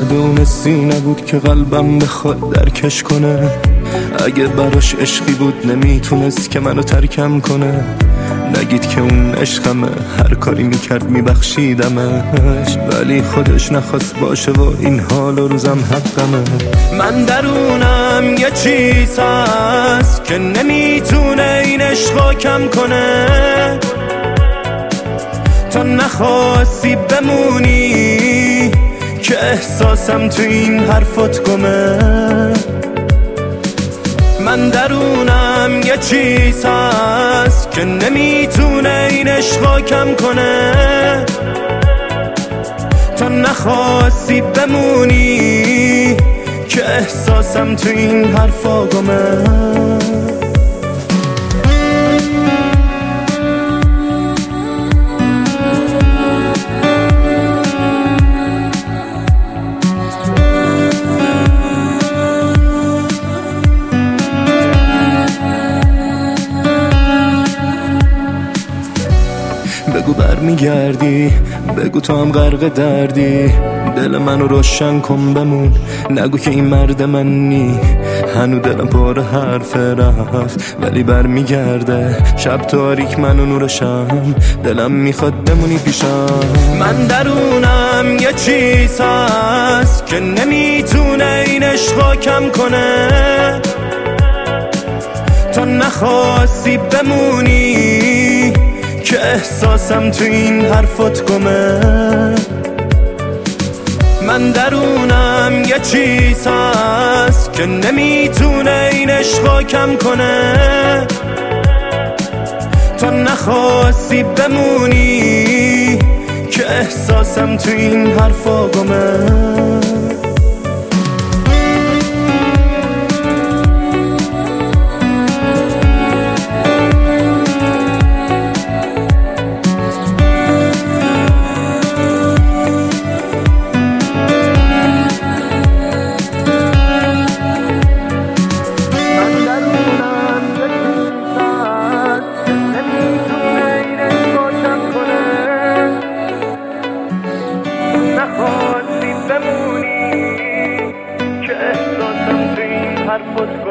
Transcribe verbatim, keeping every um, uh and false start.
میدونستی نبود که قلبم بخواد درکش کنه. اگه براش عشقی بود نمیتونست که منو ترکم کنه. نگید که اون عشقمه، هر کاری میکرد میبخشیدمش، ولی خودش نخواست باشه و این حال و روزم حقمه. من درونم یه چیز هست که نمیتونه این عشقا کم کنه. تا نخواستی بمونی که احساسم تو این حرفات گمه. من درونم یه چیز هست که نمیتونه این عشقا کم کنه. تا نخواستی بمونی که احساسم تو این حرفا گمه. بگو برمیگردی، بگو تو هم غرق دردی، دل منو روشن کن بمون. نگو که این مرد من نی، هنو دلم پر حرف رفت ولی برمیگرده. شب تاریک منو نورشم، دلم میخواد بمونی پیشم. من درونم یه چیز هست که نمیتونه این عشقا کم کنه. تا نخواستی بمونی که احساسم تو این حرفات گمه. من درونم یه چیز هست که نمیتونه این عشقا کم کنه. تا نخواستی بمونی که احساسم تو این حرفا گمه. نخواستی بمونی که احساسم تو این حرفات